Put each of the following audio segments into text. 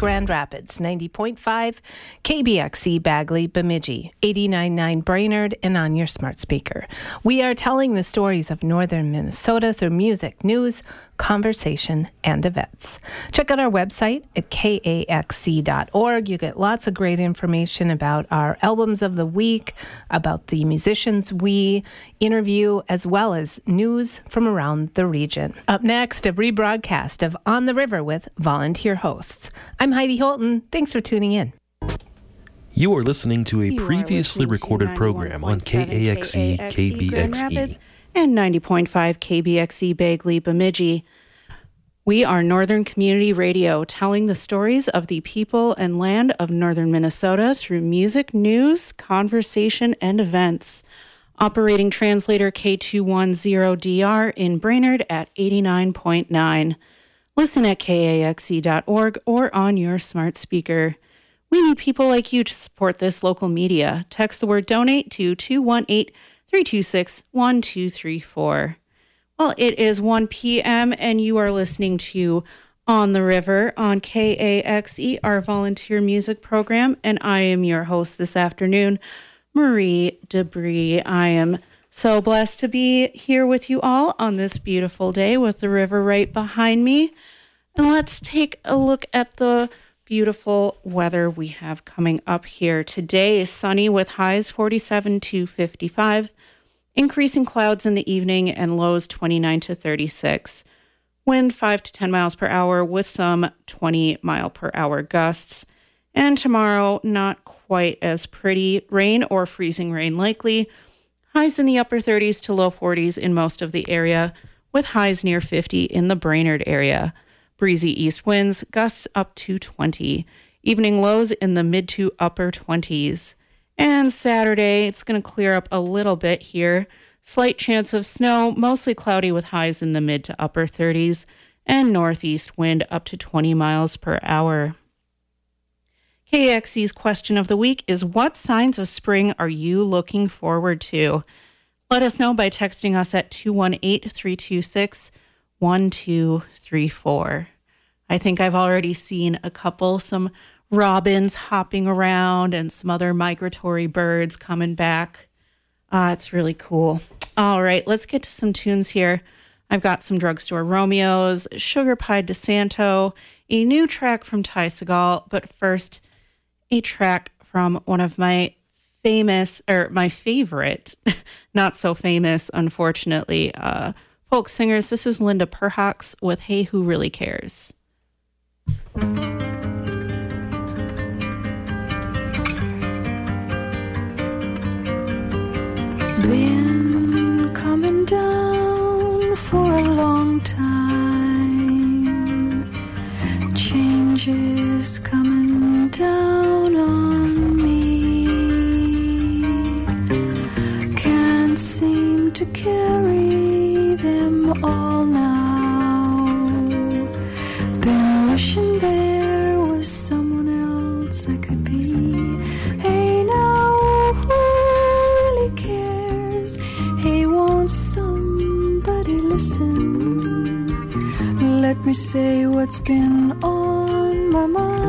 Grand Rapids, 90.5 KBXE Bagley Bemidji, 89.9 Brainerd, and on your smart speaker. We are telling the stories of northern Minnesota through music, news, conversation, and events. Check out our website at kaxc.org. You get lots of great information about our albums of the week, about the musicians we interview, as well as news from around the region. Up next, a rebroadcast of On the River with volunteer hosts. I'm Heidi Holton. Thanks for tuning in. You are listening to a previously recorded program on KAXE KBXE and 90.5 KBXE Bagley Bemidji. We are Northern Community Radio, telling the stories of the people and land of northern Minnesota through music, news, conversation, and events. Operating translator K210DR in Brainerd at 89.9. Listen at kaxe.org or on your smart speaker. We need people like you to support this local media. Text the word donate to 218-326-1234. Well, it is 1 p.m. and you are listening to On the River on KAXE, our volunteer music program, and I am your host this afternoon, Marie Debris. I am so blessed to be here with you all on this beautiful day with the river right behind me. And let's take a look at the beautiful weather we have coming up here. Today is sunny with highs 47 to 55, increasing clouds in the evening and lows 29 to 36. Wind 5 to 10 miles per hour with some 20 mile per hour gusts. And tomorrow, not quite as pretty. Rain or freezing rain likely. Highs in the upper 30s to low 40s in most of the area, with highs near 50 in the Brainerd area. Breezy east winds, gusts up to 20. Evening lows in the mid to upper 20s. And Saturday, it's going to clear up a little bit here. Slight chance of snow, mostly cloudy with highs in the mid to upper 30s, and northeast wind up to 20 miles per hour. KAXE's question of the week is, what signs of spring are you looking forward to? Let us know by texting us at 218-326-1234. I think I've already seen some robins hopping around and some other migratory birds coming back. It's really cool. All right, let's get to some tunes here. I've got some Drugstore Romeos, Sugar Pie DeSanto, a new track from Ty Segall, but first, a track from one of my favorite, not so famous, unfortunately, folk singers. This is Linda Perhacs with Hey Who Really Cares. Been coming down for a long time. Changes coming down on me. Can't seem to carry them all now. Been wishing there was someone else I could be. Hey now, who really cares? Hey, won't somebody listen? Let me say what's been on my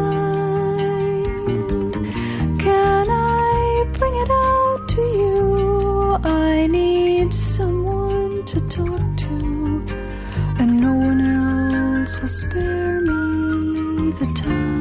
mind. Can I bring it out to you? I need someone to talk to, and no one else will spare me the time.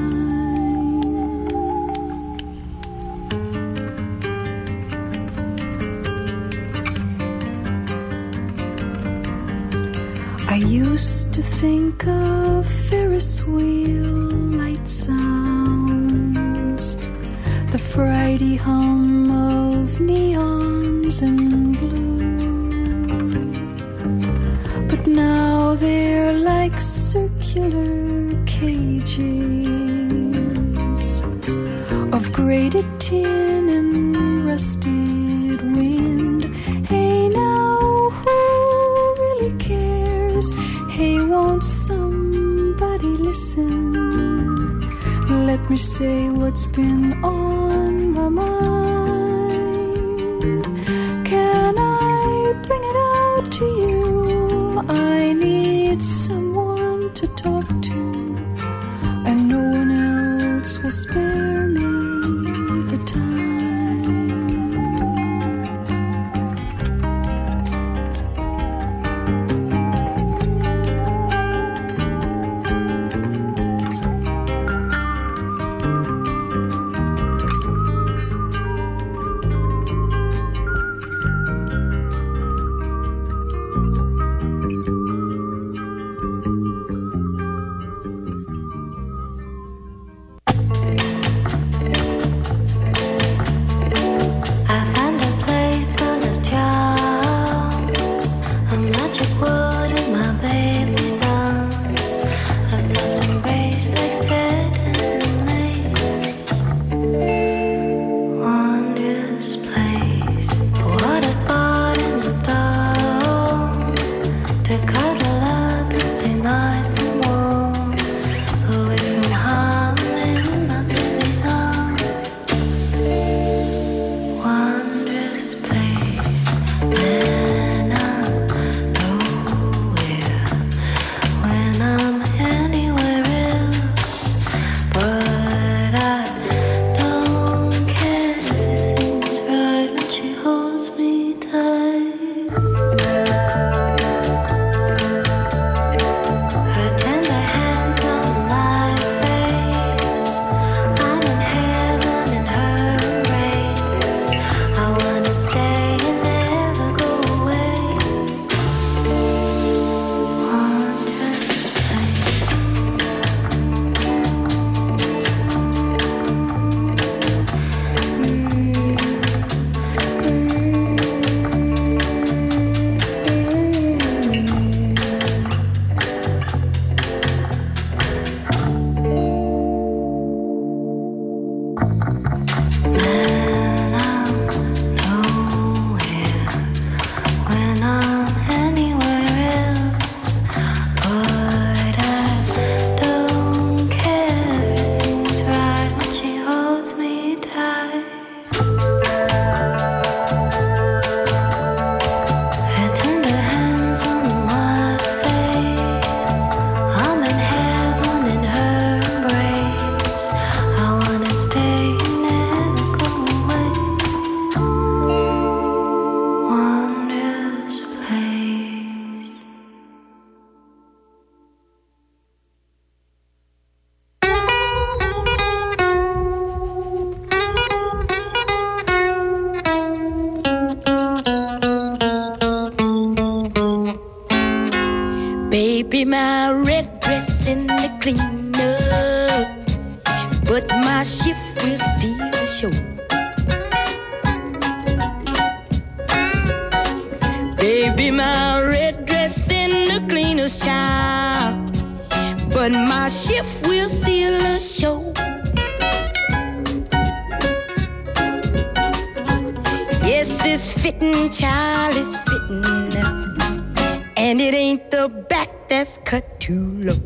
I used to think of Ferris wheel light sounds, the Friday hum of neons in blue. But now they're like circular cages of grated tin and rusted wind. Hey now, who really cares? Hey, won't somebody listen? Let me say what's been on my mind. Can I bring it out to you? I need someone to talk to, and no one else but my shift will steal the show. Baby, my red dress in the cleaner's child, but my shift will steal the show. Yes, it's fitting, child, it's fitting, and it ain't the back that's cut too low.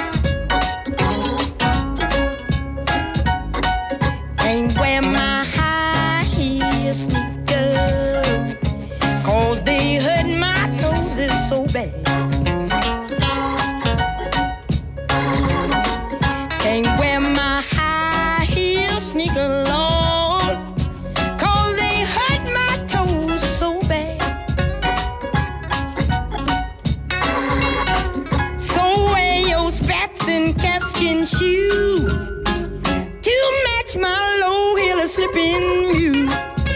Ain't wear my high heel sneakers, 'cause they hurt my toes is so bad. Can't wear my high heel sneakers, Lord, 'cause they hurt my toes so bad. So wear your spats and calfskin shoes to match my low heel slipping mule.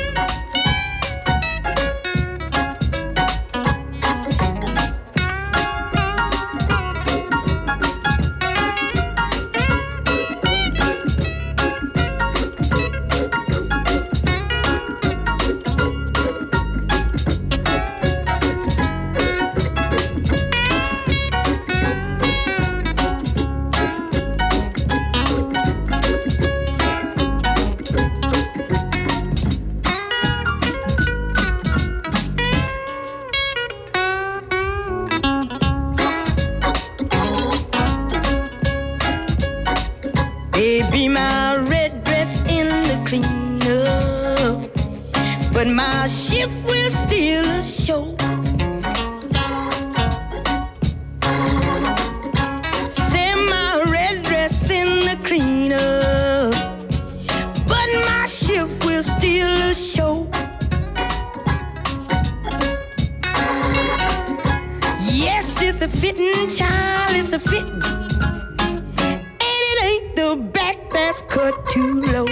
Baby, my red dress in the cleaner, but my shift will steal the show. Say my red dress in the cleaner, but my shift will steal the show. Yes, it's a fitting, child, it's a fitting, and it ain't the back that's cut too low.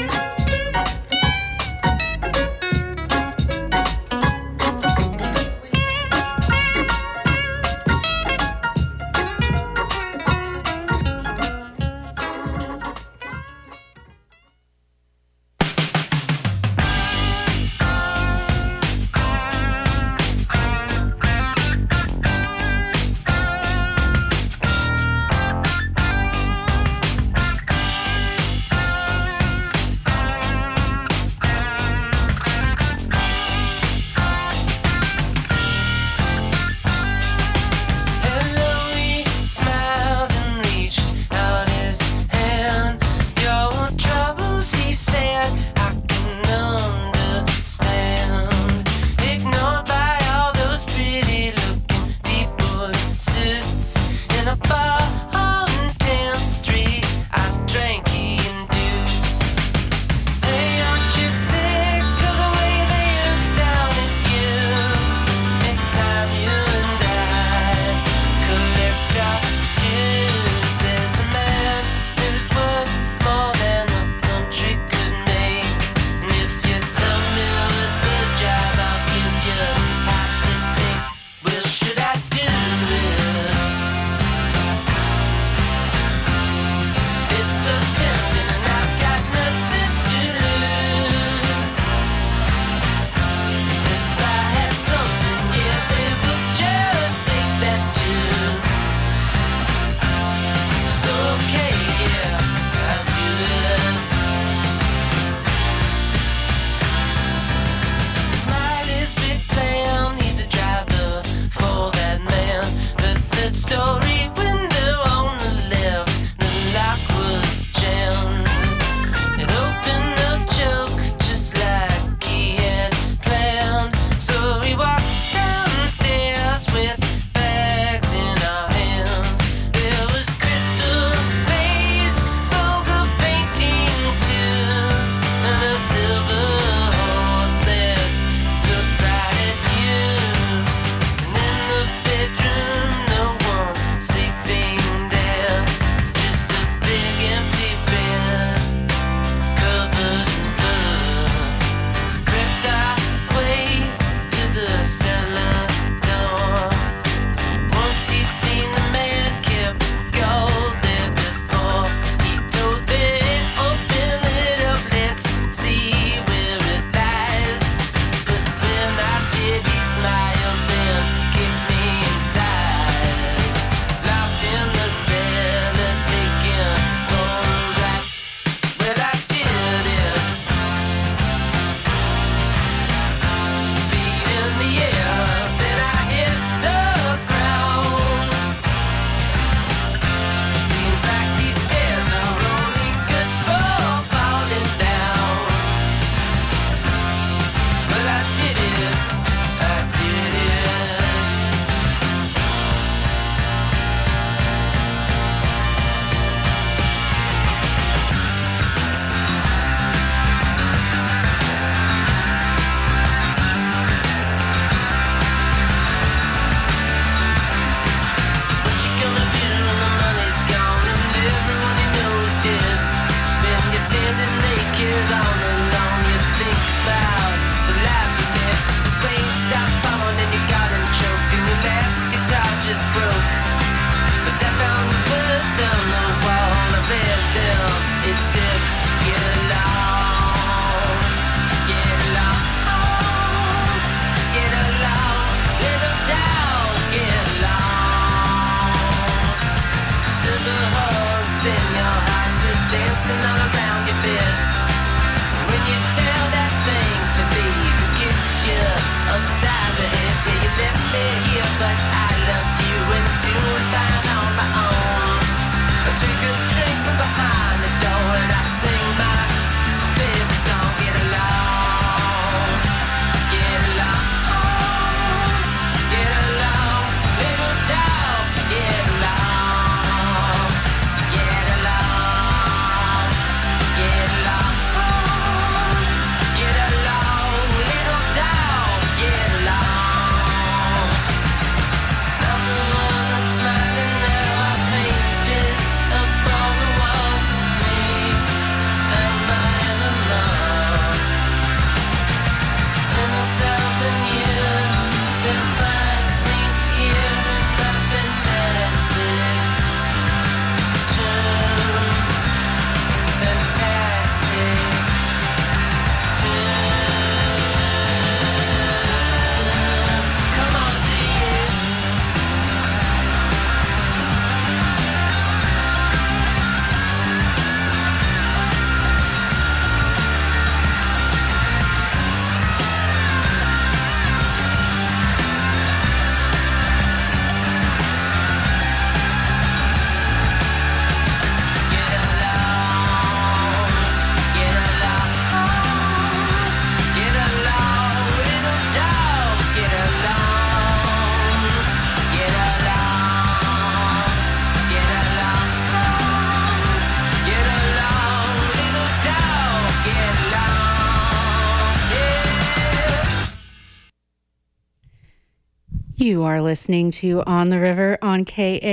You are listening to On the River on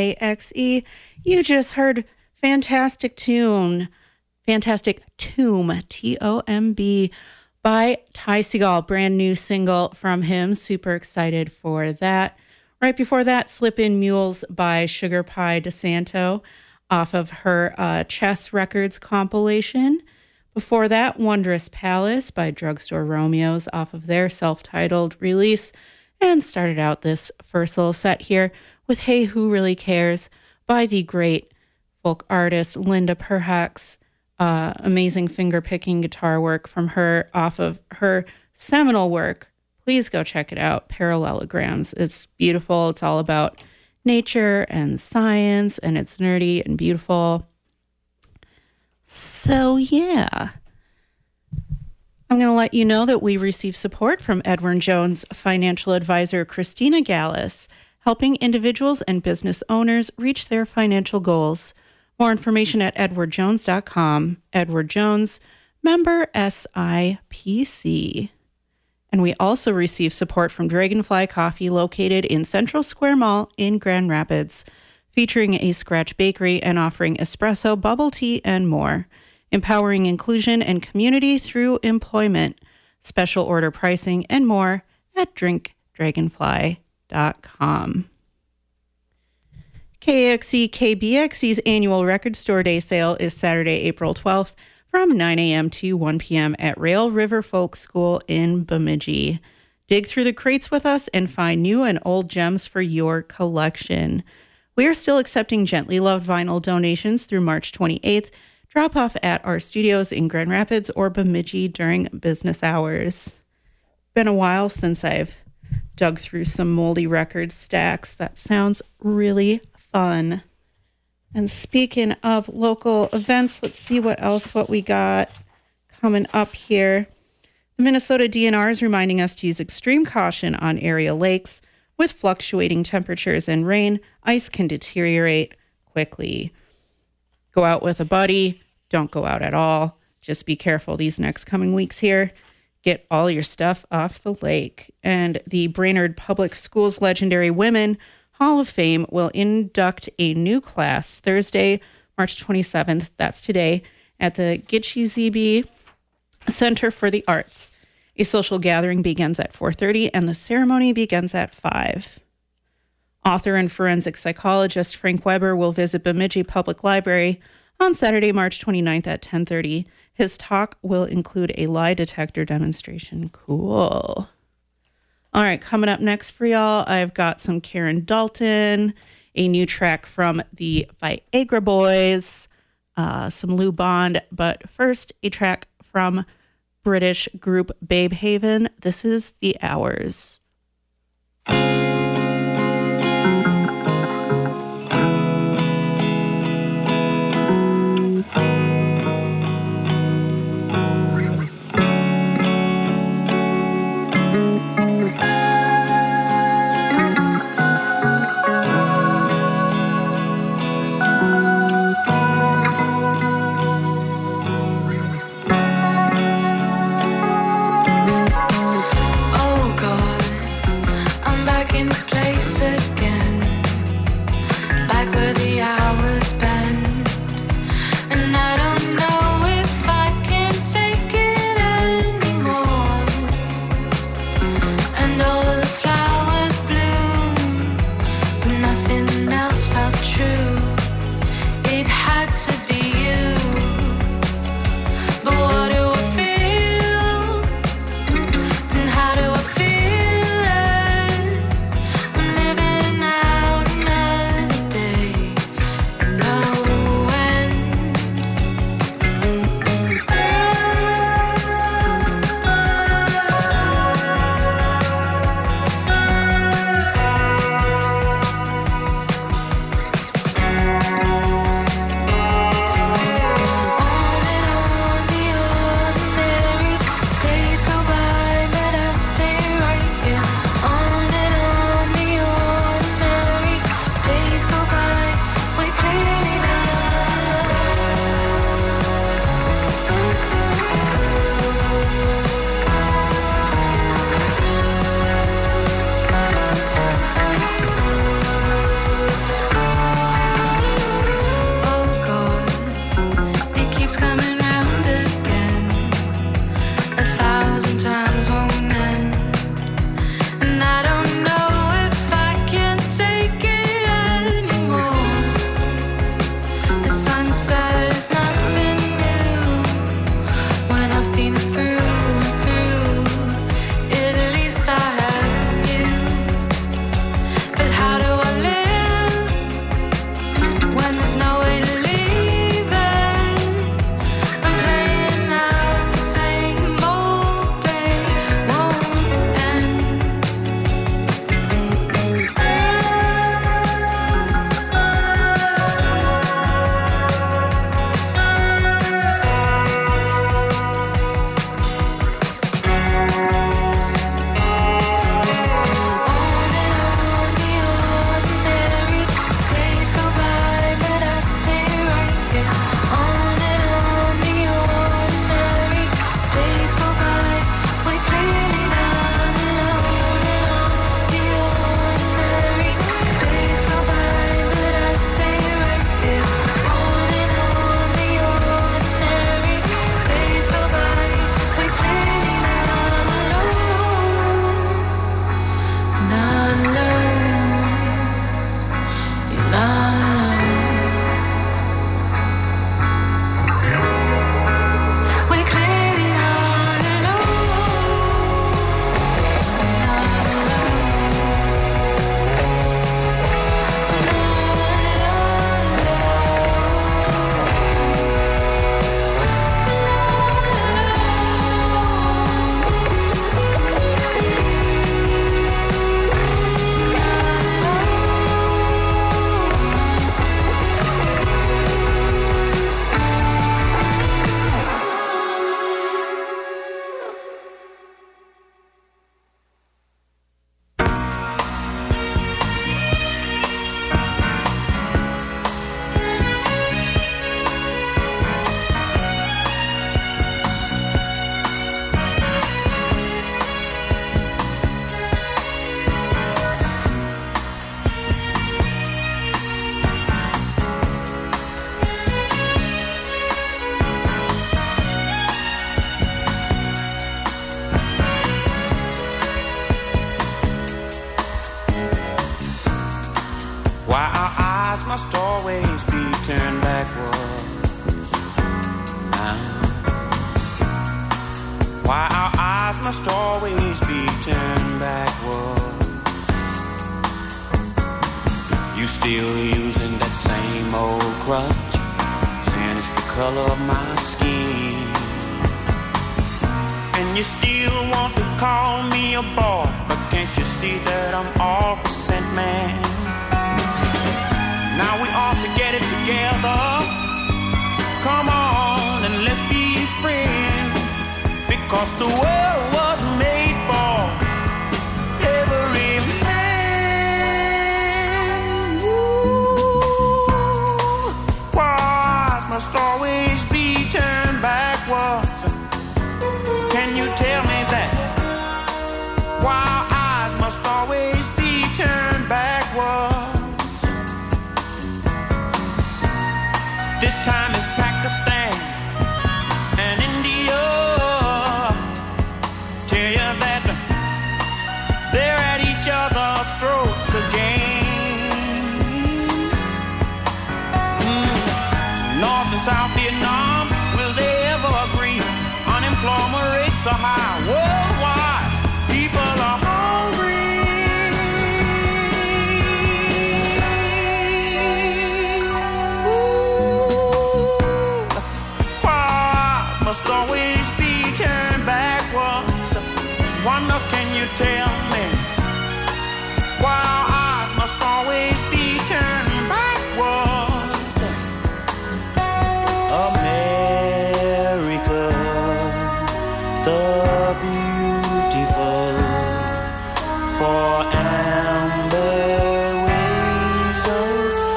KAXE. You just heard Fantastic Tomb, T-O-M-B, by Ty Segall, brand new single from him. Super excited for that. Right before that, Slip In Mules by Sugar Pie DeSanto off of her Chess Records compilation. Before that, Wondrous Palace by Drugstore Romeos off of their self-titled release. And started out this first little set here with Hey Who Really Cares by the great folk artist Linda Perhacs. Amazing finger-picking guitar work from her off of her seminal work. Please go check it out, Parallelograms. It's beautiful. It's all about nature and science, and it's nerdy and beautiful. So, yeah. I'm going to let you know that we receive support from Edward Jones financial advisor Christina Gallus, helping individuals and business owners reach their financial goals. More information at edwardjones.com. Edward Jones, member SIPC. And we also receive support from Dragonfly Coffee, located in Central Square Mall in Grand Rapids, featuring a scratch bakery and offering espresso, bubble tea, and more. Empowering inclusion and community through employment, special order pricing, and more at drinkdragonfly.com. KAXE KBXE's annual Record Store Day sale is Saturday, April 12th from 9 a.m. to 1 p.m. at Rail River Folk School in Bemidji. Dig through the crates with us and find new and old gems for your collection. We are still accepting Gently Loved vinyl donations through March 28th. Drop off at our studios in Grand Rapids or Bemidji during business hours. Been a while since I've dug through some Moldy Records stacks. That sounds really fun. And speaking of local events, let's see what we got coming up here. The Minnesota DNR is reminding us to use extreme caution on area lakes. With fluctuating temperatures and rain, ice can deteriorate quickly. Go out with a buddy. Don't go out at all. Just be careful these next coming weeks here. Get all your stuff off the lake. And the Brainerd Public Schools Legendary Women Hall of Fame will induct a new class Thursday, March 27th. That's today at the Gitche ZB Center for the Arts. A social gathering begins at 4:30 and the ceremony begins at 5. Author and forensic psychologist Frank Weber will visit Bemidji Public Library on Saturday, March 29th at 10:30. His talk will include a lie detector demonstration. Cool. All right, coming up next for y'all, I've got some Karen Dalton, a new track from the Viagra Boys, some Lou Bond, but first a track from British group Babe Haven. This is The Hours. Oh God, I'm back in why our eyes must always be turned backward. You still using that same old crutch, saying it's the color of my skin. And you still want to call me a boy, but can't you see that I'm all percent man? Now we ought to get it together. Come on and let's be friends, because the world was made for every man. Ooh, why must always be turned backwards? Can you tell me that? Why our eyes must always be turned backwards? This time it's Pakistan and India. Tell you that they're at each other's throats again. North and South Vietnam, will they ever agree? Unemployment rates are high worldwide. People are hungry. Ooh, why must always be turned backwards? Wonder, can you tell me why our eyes must always be turned backwards? America, the beautiful, for amber waves of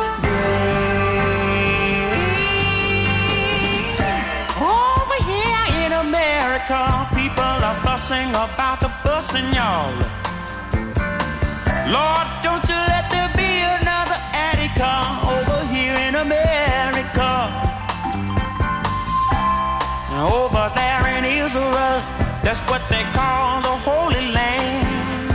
grace. Over here in America, people are fussing about the busing, y'all. Lord, don't you let there be another Attica over here in America. Over there in Israel, that's what they call the Holy Land.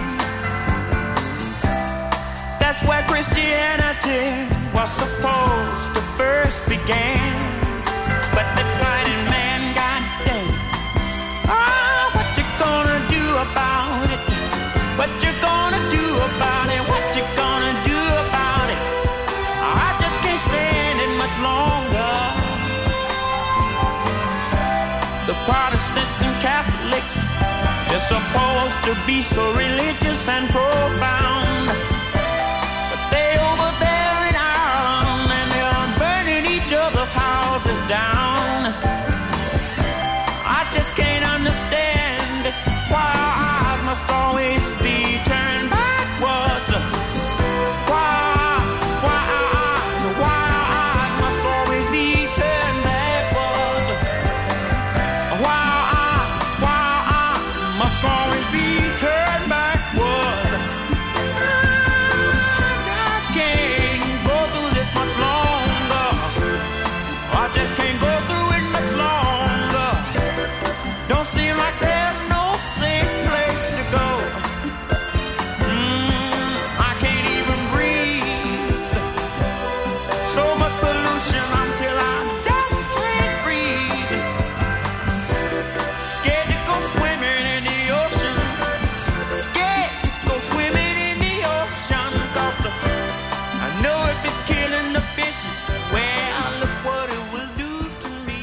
That's where Christianity was supposed to first begin. But the fighting man got dead. Oh, what you gonna do about it? What you gonna do about it? What you gonna do about it? I just can't stand it much longer. The Protestants and Catholics, they're supposed to be so religious and profound, but they over there in Ireland, and they're burning each other's houses down. I just can't understand why our eyes must always be turned backwards. Why our eyes must always be turned backwards. Why our eyes must always be turned backwards. I just can't go through this much longer. I just can't go through it much longer. Don't seem like there's no safe place to go. I can't even breathe. So much pollution until I just can't breathe. Scared to go swimming in the ocean. Scared to go swimming in the ocean. 'Cause I know if it's killing the fish, well, look what it will do to me.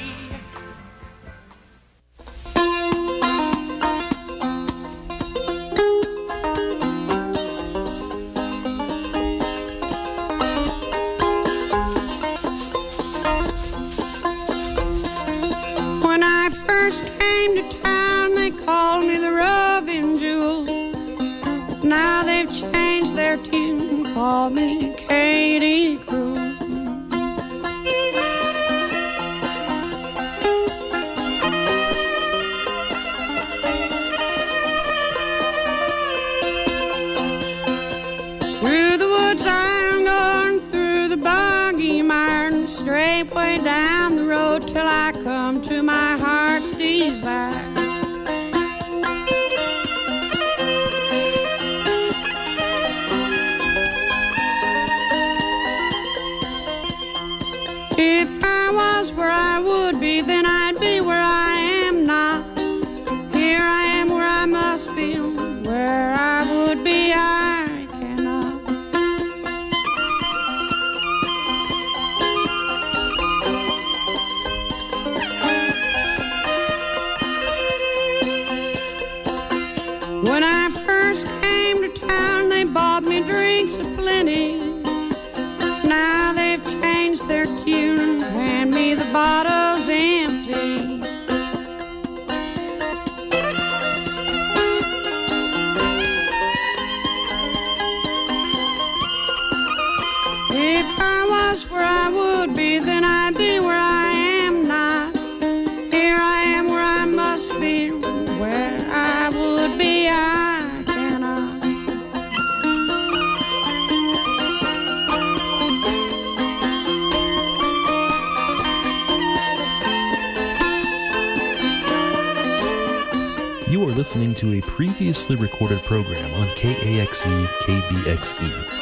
When I first came to town, they called me the Roving Jewel. Now they've changed their tune, call me Katie Crew. Through the woods I'm going, through the boggy mire, straight way down the road till I come to my heart's desire. If I was where I would be, then I'd be where I am now. Here You are listening to a previously recorded program on KAXE KBXE.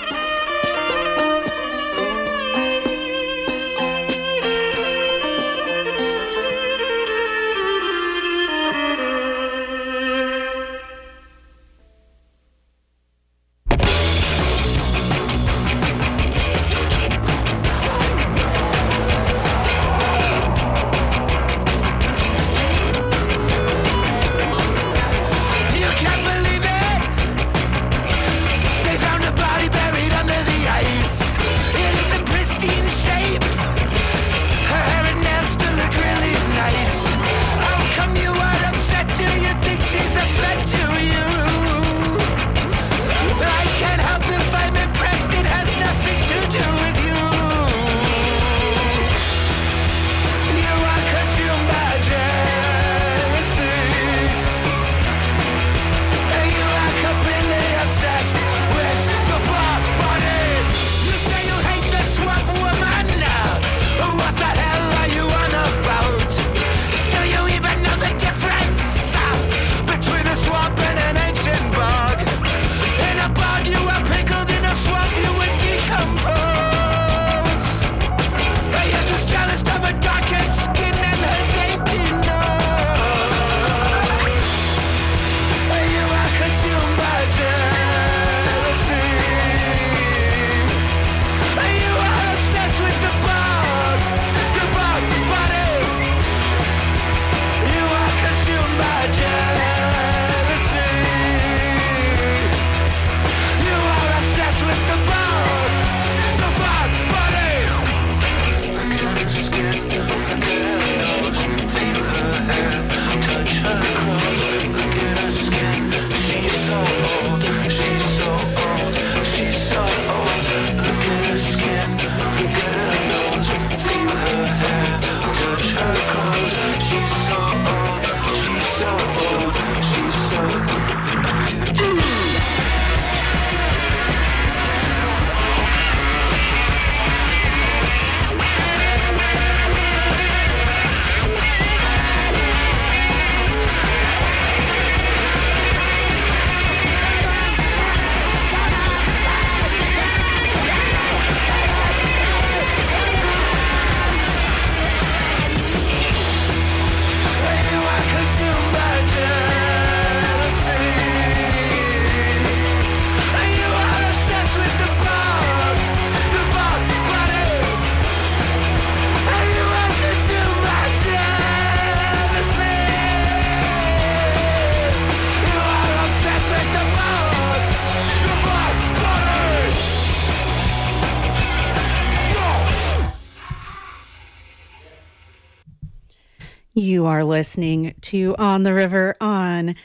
You are listening to On the River on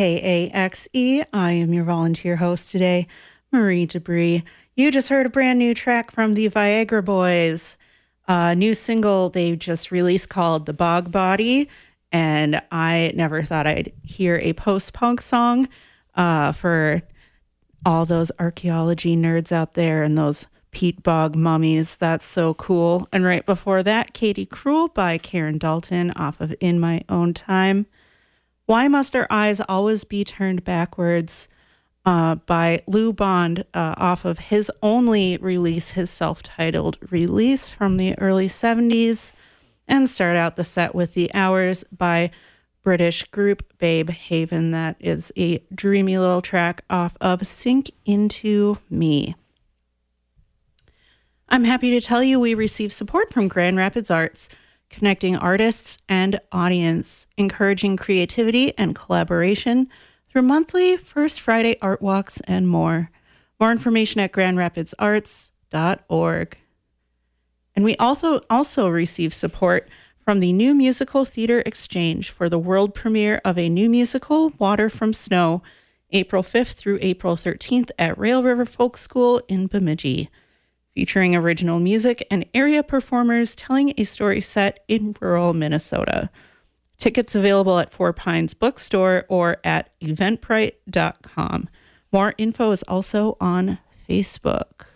KAXE. I am your volunteer host today, Marie Debris. You just heard a brand new track from the Viagra Boys. A new single they just released called The Bog Body. And I never thought I'd hear a post-punk song for all those archaeology nerds out there and those peat bog mummies. That's so cool. And right before that, Katie Cruel by Karen Dalton off of In My Own Time. Why Must Our Eyes Always Be Turned Backwards by Lou Bond off of his only release, his self-titled release from the early 70s. And start out the set with The Hours by British group Babe Haven. That is a dreamy little track off of Sink Into Me. I'm happy to tell you we receive support from Grand Rapids Arts, connecting artists and audience, encouraging creativity and collaboration through monthly First Friday art walks and more. More information at grandrapidsarts.org. And we also receive support from the New Musical Theater Exchange for the world premiere of a new musical, Water from Snow, April 5th through April 13th at Rail River Folk School in Bemidji, featuring original music and area performers telling a story set in rural Minnesota. Tickets available at Four Pines Bookstore or at eventbrite.com. More info is also on Facebook.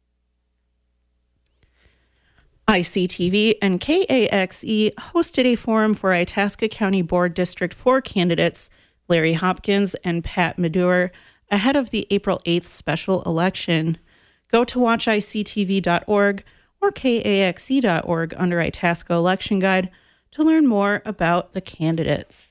ICTV and KAXE hosted a forum for Itasca County Board District 4 candidates Larry Hopkins and Pat Medure ahead of the April 8th special election. Go to watchictv.org or kaxe.org under Itasca Election Guide to learn more about the candidates.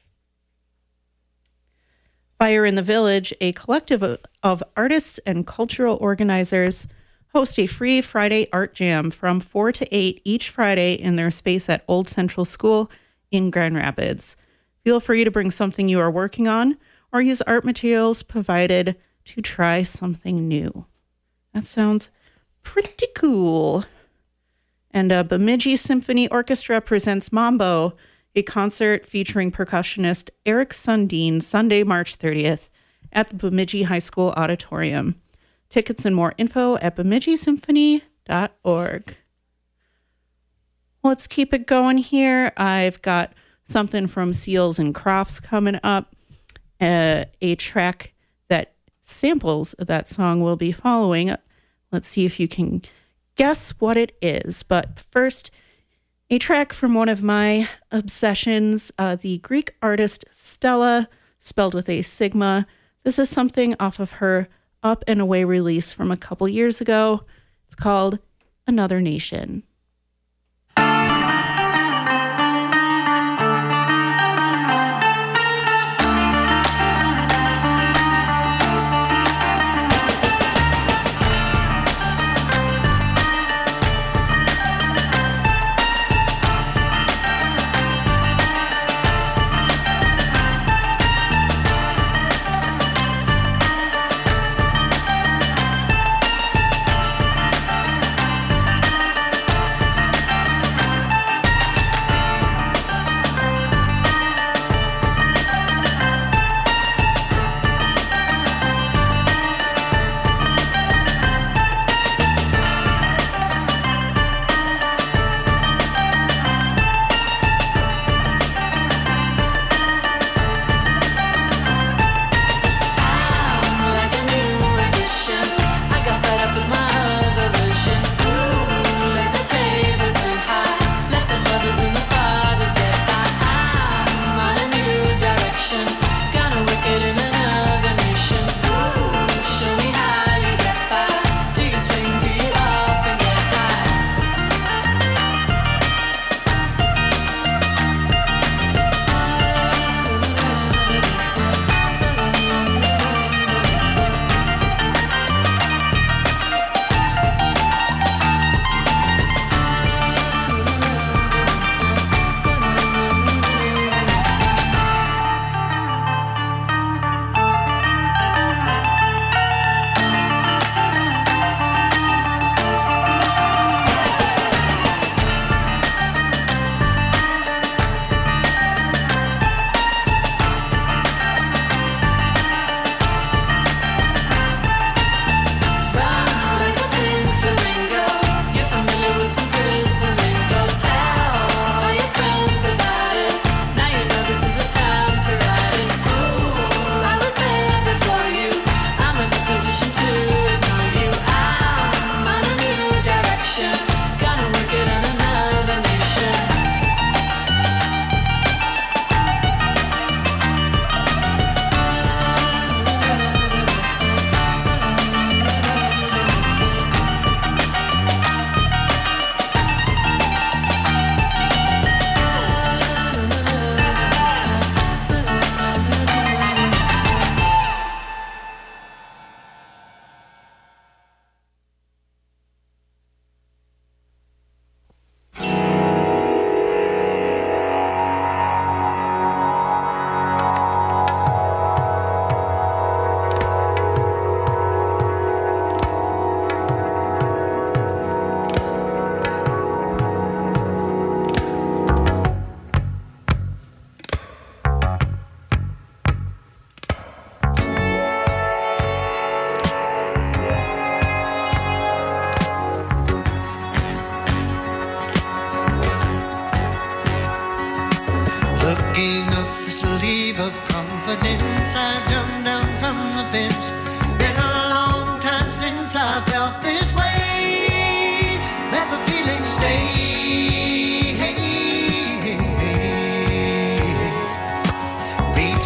Fire in the Village, a collective of artists and cultural organizers, host a free Friday art jam from 4 to 8 each Friday in their space at Old Central School in Grand Rapids. Feel free to bring something you are working on or use art materials provided to try something new. That sounds pretty cool. And Bemidji Symphony Orchestra presents Mambo, a concert featuring percussionist Eric Sundin, Sunday, March 30th at the Bemidji High School Auditorium. Tickets and more info at bemidjisymphony.org. Let's keep it going here. I've got something from Seals and Crofts coming up. A track that samples that song will be following. Let's see if you can guess what it is. But first, a track from one of my obsessions, the Greek artist Stella, spelled with a sigma. This is something off of her Up and Away release from a couple years ago. It's called Another Nation.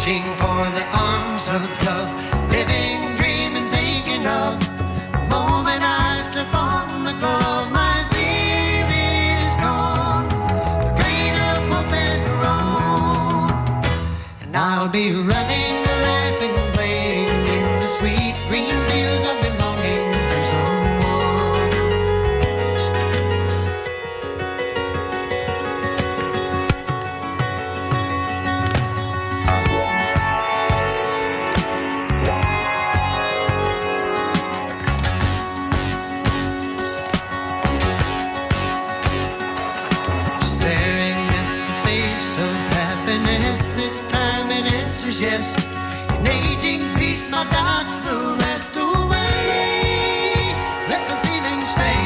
reaching for the arms of love, living, dreaming, thinking of the moment I slip on the glove. My fear is gone, the grain of hope has grown, and I'll be running, laughing, playing in the sweet green fields of belonging to someone. Staring at the face of happiness, this time it answers yes. In aging peace, my doubts will rest away. Let the feeling stay.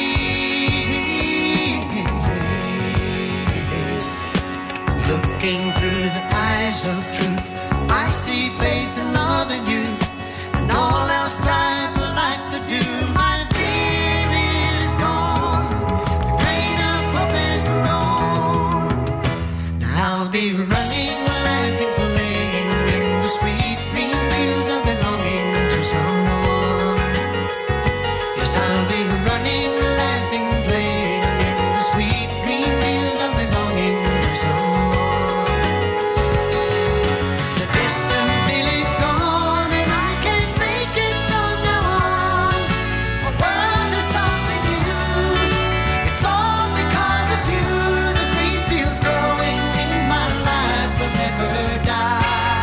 Looking through the eyes of truth, I see faith and love in you, and all else bright like the dew. My fear is gone, the grain of hope has grown. Now I'll be running, laughing, playing in the sweet green fields of belonging to someone. Yes, I'll be running, laughing, playing in the sweet green fields of belonging to someone. The distant feeling's gone, and I can't make it from now on. My world is something new. It's all because of you. The green fields growing in my life will never die.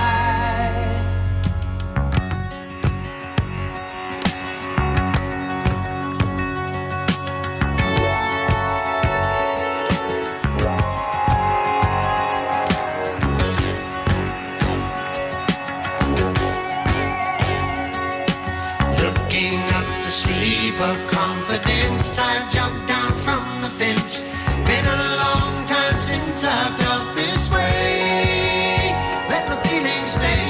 Looking up the sleeve of confidence, I jumped down from the fence. Been a long time since I felt this way. Let the feeling stay.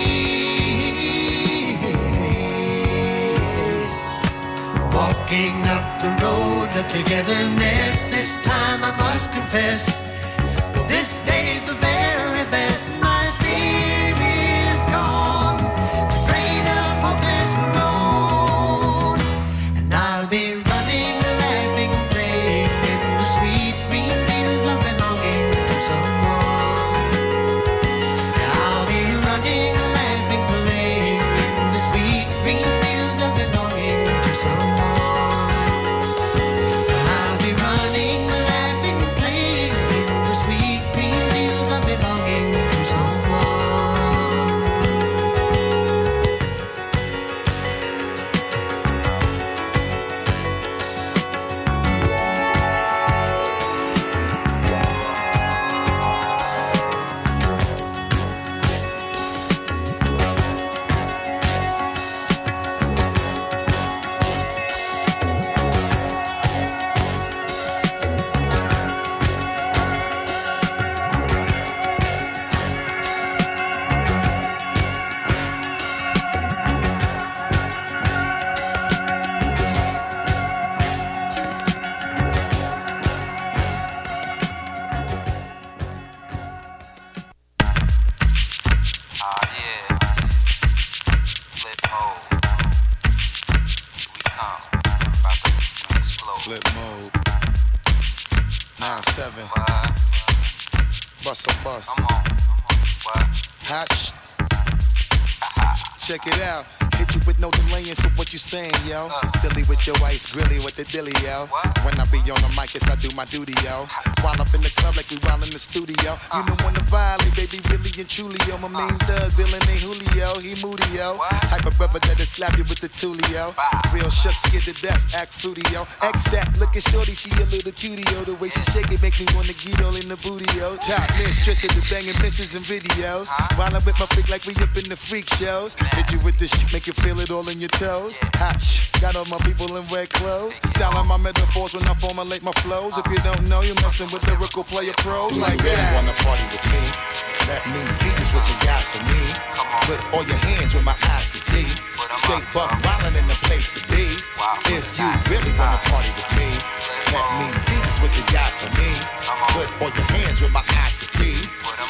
Walking up the road of togetherness, this time I must confess, this day's the very best. My fear is gone, the grain of hope has grown, and I'll be running, laughing, playing in the sweet green fields of belonging to someone. I'll be running, laughing, playing in the sweet green fields of belonging to someone. I'll be running, laughing, playing in the sweet green fields of belonging to someone. Flip mode. 9-7. Bust a bus. Hot sh- Check it out. Hit you with no delaying, so what you saying, yo? Silly with your ice, grilly with the dilly, yo. When I be on the mic, yes, I do my duty, yo. While up in the club like we while in the studio. You know when to violate, baby, really and truly, yo. My main thug, villain ain't Julio, he moody, yo. Type of brother that'll slap you with the tulio. Real shook, scared to death, act fruity, yo. X that, look at shorty, she a little cutie, yo. The way she shake it make me wanna get all in the booty, yo. Top mistress of the banging misses and videos. While I'm with my freak like we up in the freak shows. Hit you with this shit, make you feel it all in your toes. Hot sh, got all my people in red clothes. Dialing my metaphors when I formulate my flows. If you don't know, you're messing with lyrical player pros. Do Like you really that. wanna party with me? Let me see just what you got for me. Put all your hands where my eyes can see. Straight buck wildin' in the place to be. If you really wanna party with me, let me see just what you got for me. Put all your hands where my eyes can see.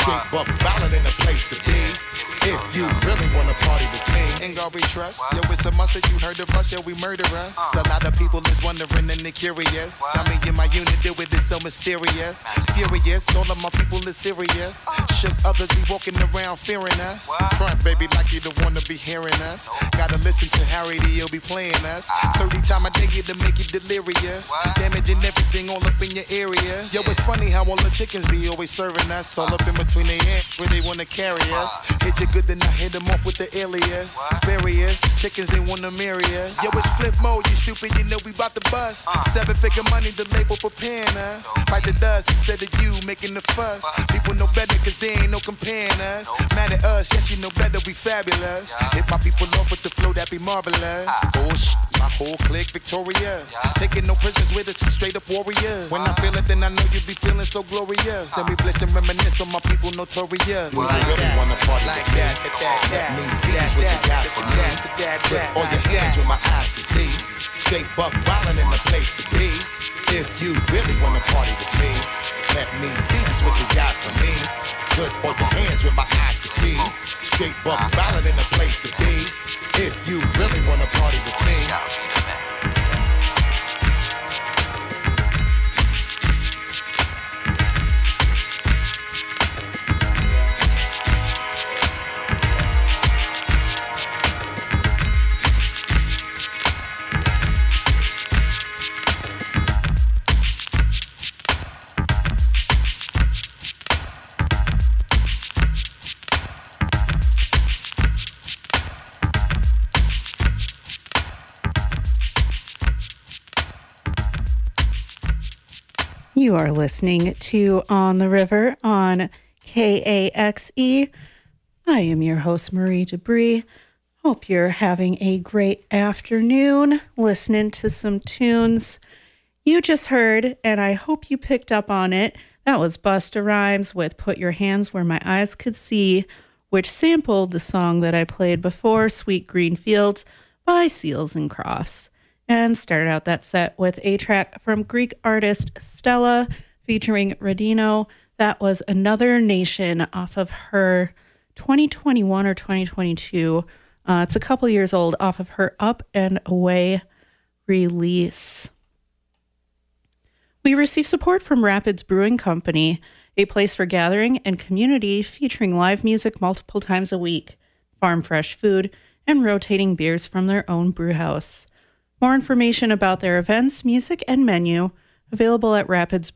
Straight buck violent in the place to be. If you really wanna party with me, In God we trust. Yo, it's a must that you heard of us. Yo, we murder us. A lot of people is wondering and they curious. How me and my unit do it is so mysterious. Furious, all of my people is serious. Shook others be walking around fearing us. Front, baby, like you don't wanna be hearing us. Gotta listen to Harry D, he'll be playing us. 30 times a day to make you delirious. Damaging everything all up in your area. Yo, it's funny how all the chickens be always serving us. All up in between their hands where they wanna carry us. Hit you good, then I hit them off with the alias. Various chickens, they wanna marry us. Yo, it's flip mode, you stupid, you know we bout to bust. 7-figure money, the label preparing us. Fight the dust instead of you making the fuss. People know better cause they ain't no comparing us. Mad at us, yes, you know better, we fabulous. Hit my people off with the flow, that be marvelous. Oh shit, my whole clique victorious. Taking no prisoners with us, straight up warriors. When I feel it, then I know you be feeling so glorious. Then we blitz and reminisce on my people notorious. you really wanna party like with me. Let me see just what you got for me. Put all your hands with my eyes to see. Straight buck violent in the place to be. If you really wanna party with me, let me see just what you got for me. Put all your hands with my eyes to see. Straight buck violent in the place to be. If you really wanna party with me. You are listening to On the River on KAXE. I am your host, Marie Debris. Hope you're having a great afternoon listening to some tunes you just heard, and I hope you picked up on it. That was Busta Rhymes with Put Your Hands Where My Eyes Could See, which sampled the song that I played before, Sweet Green Fields by Seals and Crofts. And started out that set with a track from Greek artist Stella featuring Radino. That was Another Nation off of her 2021 or 2022. It's a couple years old, off of her Up and Away release. We receive support from Rapids Brewing Company, a place for gathering and community featuring live music multiple times a week, farm fresh food, and rotating beers from their own brew house. More information about their events, music, and menu available at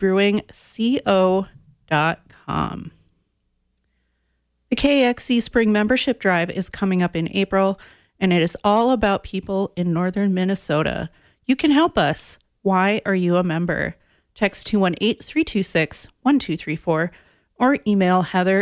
rapidsbrewingco.com. The KXE Spring Membership Drive is coming up in April, and it is all about people in northern Minnesota. You can help us. Why are you a member? Text 218-326-1234 or email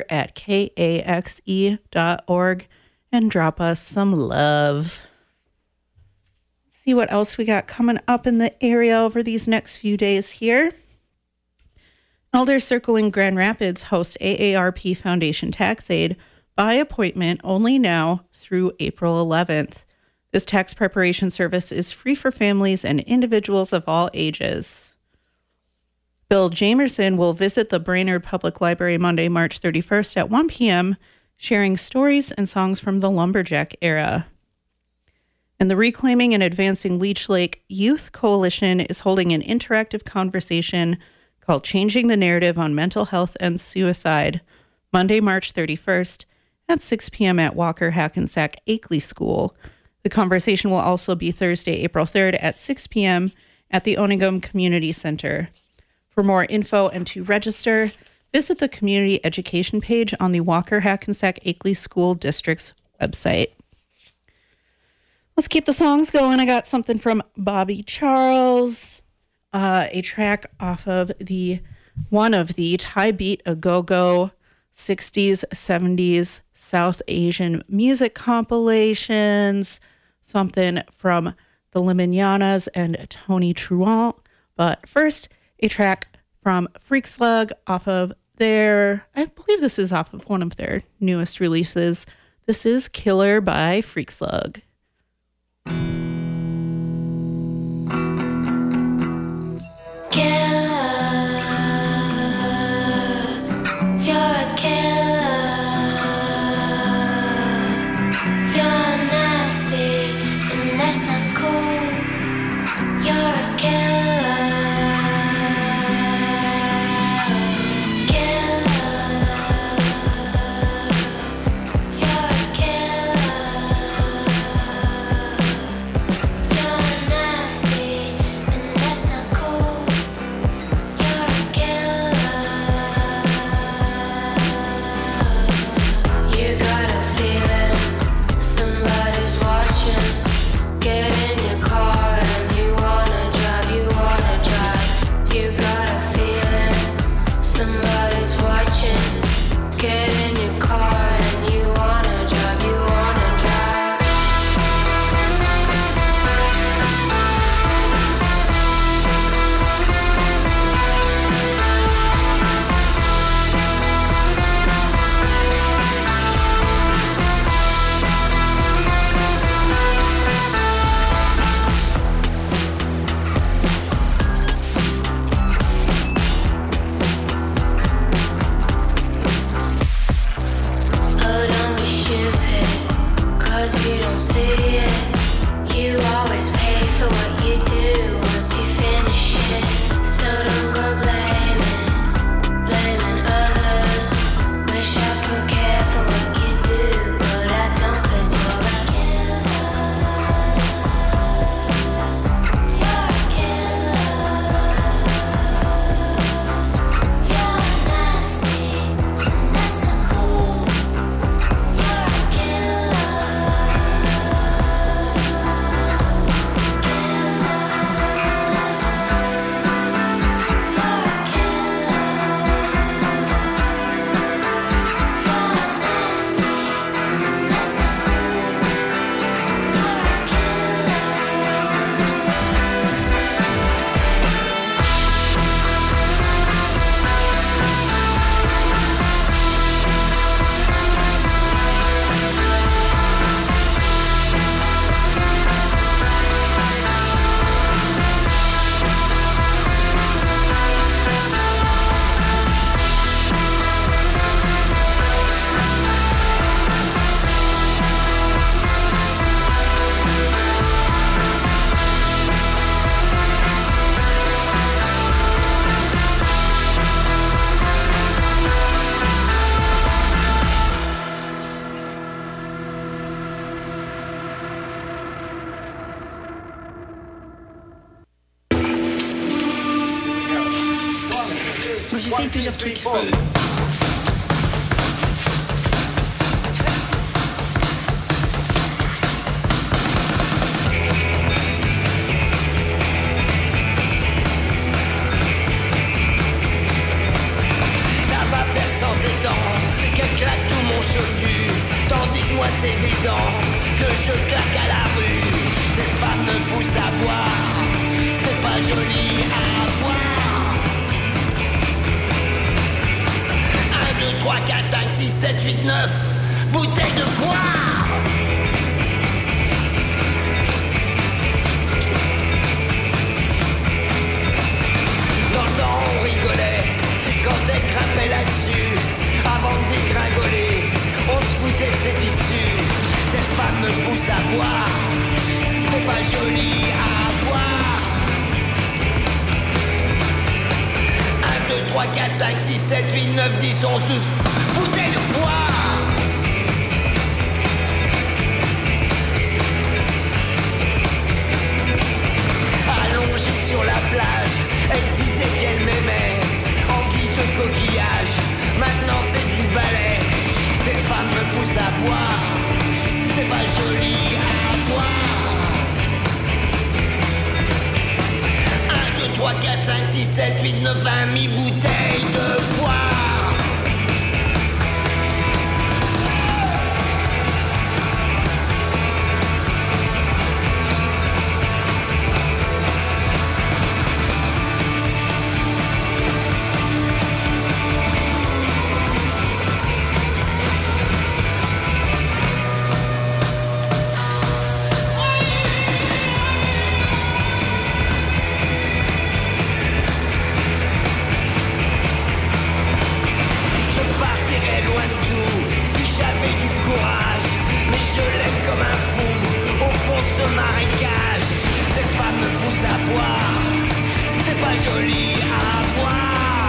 heather@kaxe.org and drop us some love. See what else we got coming up in the area over these next few days here. Elders Circle in Grand Rapids host AARP Foundation Tax Aid by appointment only now through April 11th. This tax preparation service is free for families and individuals of all ages. Bill Jamerson will visit the Brainerd Public Library Monday, March 31st at 1 p.m., sharing stories and songs from the lumberjack era. And the Reclaiming and Advancing Leech Lake Youth Coalition is holding an interactive conversation called Changing the Narrative on Mental Health and Suicide, Monday, March 31st at 6 p.m. at Walker Hackensack Akeley School. The conversation will also be Thursday, April 3rd at 6 p.m. at the Onigum Community Center. For more info and to register, visit the community education page on the Walker Hackensack Akeley School District's website. Let's keep the songs going. I got something from Bobby Charles, a track off of one of the Thai Beat A Go-Go 60s, 70s South Asian music compilations, something from the Liminianas and Tony Truant. But first, a track from Freak Slug off of I believe this is off of one of their newest releases. This is Killer by Freak Slug. Killer, you're a killer. essayer plusieurs trucs. Qu'elle claque tout mon chevelu, tandis que moi c'est des dents que je claque à la rue. Cette femme me pousse à boire, c'est pas joli à voir. 1, 2, 3, 4, 5, 6, 7, 8, 9 bouteilles de poire. Dans le temps on rigolait quand elle grimpait là-dessus. Avant de dégringoler, on se foutait de ses tissus. Cette femme me pousse à boire, c'est pas joli à voir. 1, 2, 3, 4, 5, 6, 7, 8, 9, 10, 11, 12 bouteilles de poire. Allongée sur la plage, elle disait qu'elle m'aimait en guise de coquillage. Maintenant c'est du balai, cette femme me pousse à boire, c'est pas joli à voir. 1, 2, 3, 4, 5, 6, 7, 8, 9, 20 mi-bouteilles de poire. Joli à voir.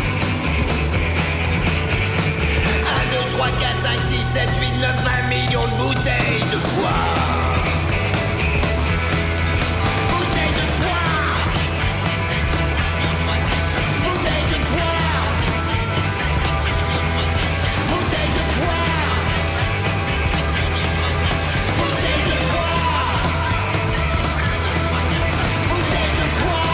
1, 2, 3, 4, 5, 6, 7, 8, 9, 20 millions de bouteilles de poire. Bouteilles de poire. Bouteilles de poire. Bouteilles de poire. Bouteilles de poire. Bouteilles de poire.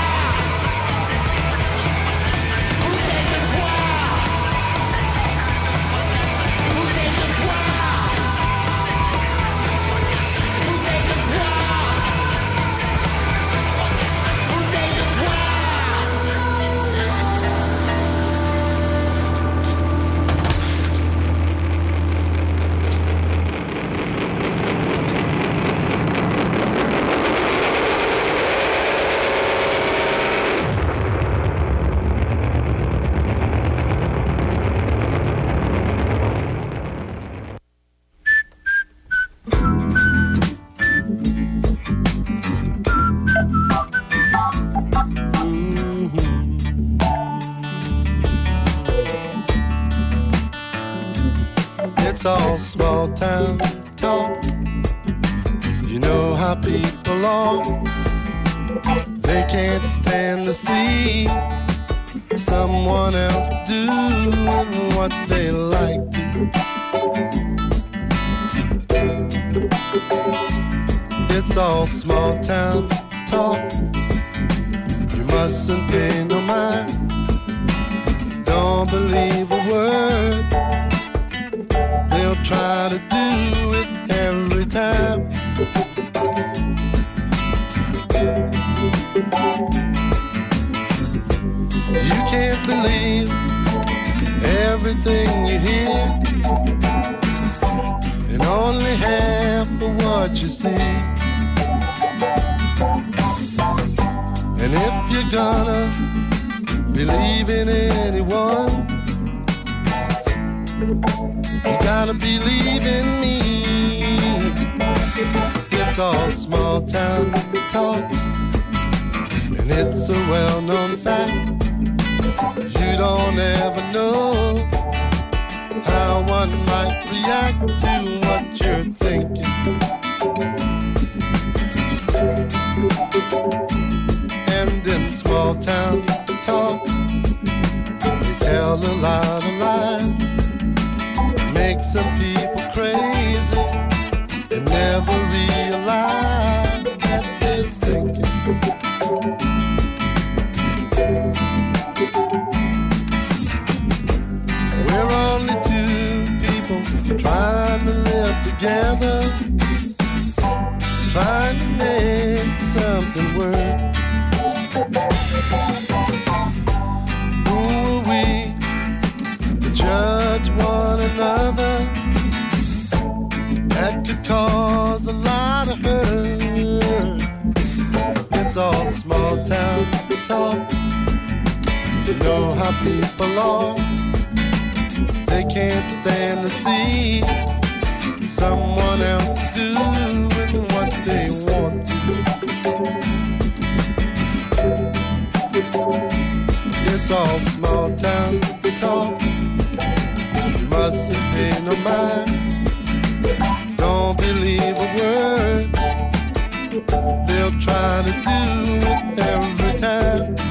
It's all small town talk. You know how people are. They can't stand to see someone else doing what they like to. It's all small town talk. You mustn't pay no mind. Don't believe a word. They'll try to do it every time. You can't believe everything you hear, and only half of what you see. And if you're gonna believe in anyone, you gotta believe in me. It's all small town talk, and it's a well-known fact. You don't ever know how one might react to what you're thinking. And in small town talk, they make some people crazy and never realize that they're sinking. We're only two people trying to live together, trying to make something work. Who are we to judge one another? That could cause a lot of hurt. It's all small town talk. You know how people are. They can't stand to see someone else doing what they want to. It's all small town talk. You mustn't pay no mind. Don't believe a word. They'll try to do it every time.